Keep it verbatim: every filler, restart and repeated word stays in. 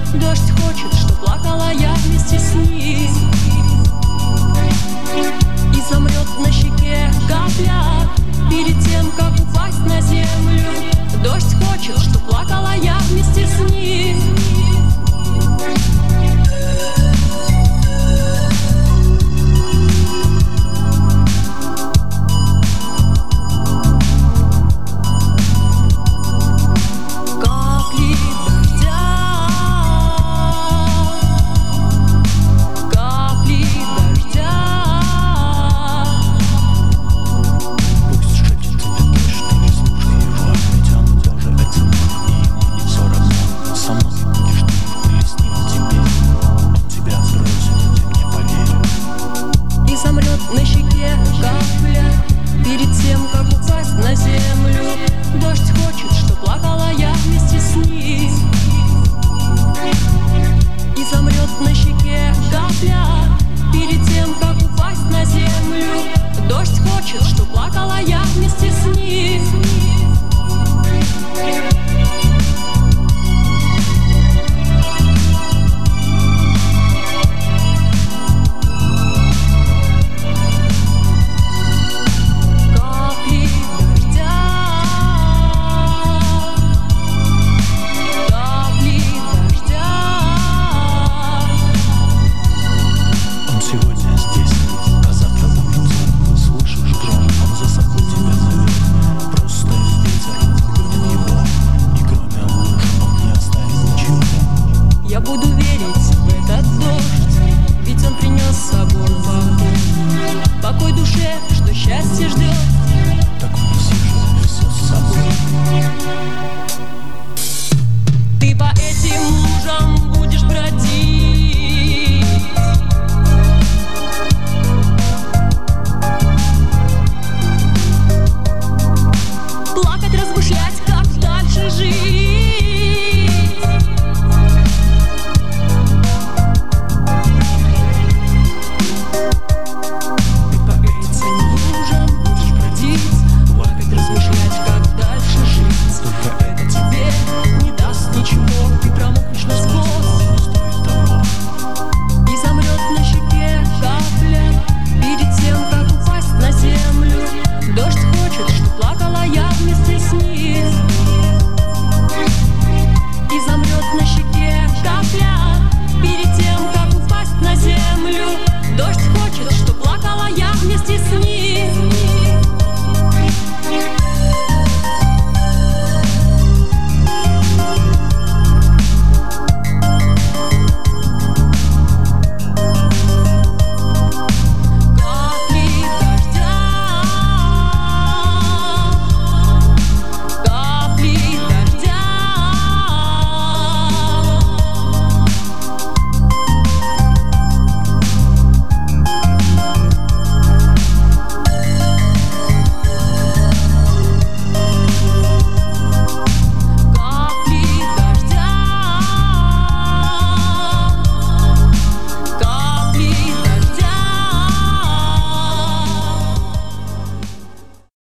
Дождь хочет, что плакала я вместе с ним. И замрет на щеке капля перед тем, как упасть на землю. Дождь хочет, что плакала я вместе с ним. На щеке капля перед тем, как упасть на землю. Дождь хочет, что плакала я вместе с ним. И замрет на щеке капля перед тем, как упасть на землю. Дождь хочет, что плакала я вместе с ним. Я буду верить в этот дождь, ведь он принес с собой покой. Покой душе, что счастье ждет.